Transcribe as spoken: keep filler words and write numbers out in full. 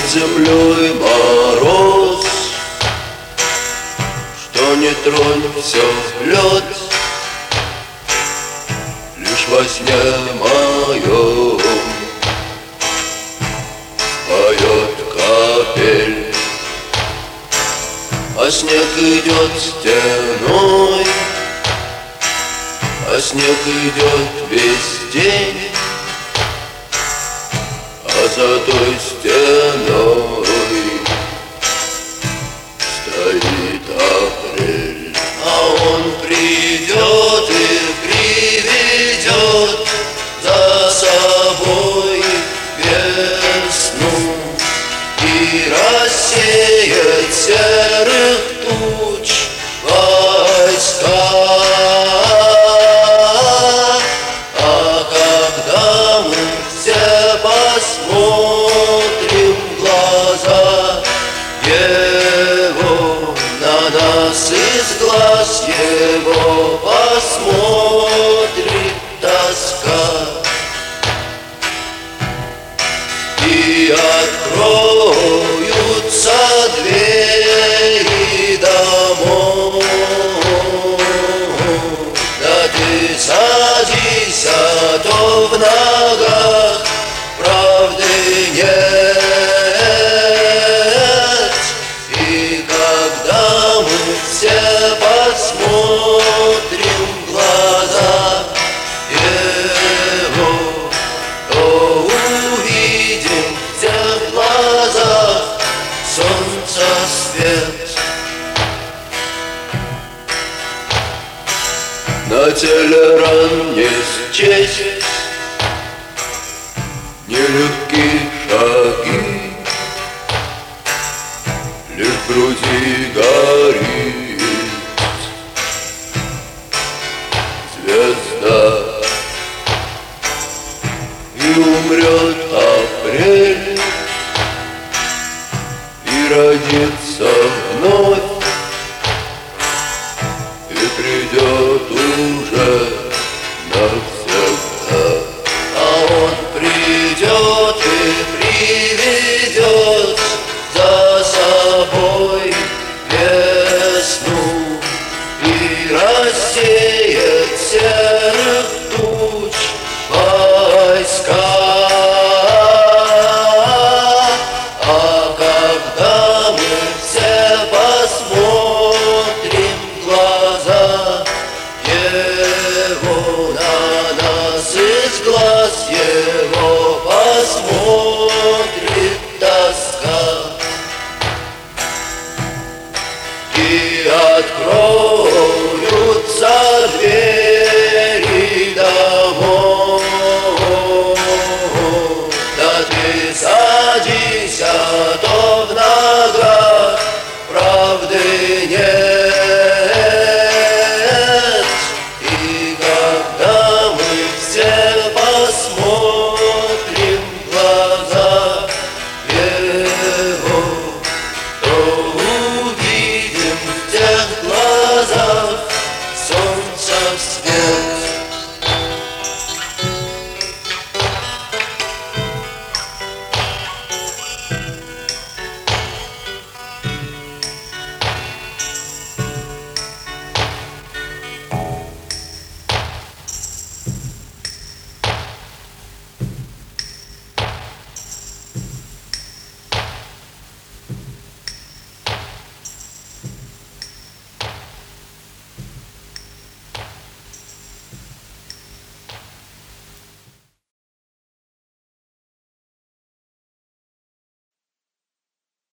землей мороз, что не тронь, все лед. Лишь во сне моем поет капель, а снег идет стеной, а снег идет весь день. А за той стеной стоит апрель, а он придет и приведет за собой весну и рассеет серых туч войска. А когда мы все посмотрим в глаза его, на нас из глаз его посмотрит тоска, и откроются двери домов. Да ты садись, а то в ногах правды нет. И когда мы все посмотрим в глаза его, то увидим в тех глазах солнца свет. На теле ран не счесть нелегкие шаги, лишь в груди горит звезда, и умрет апрель, и родится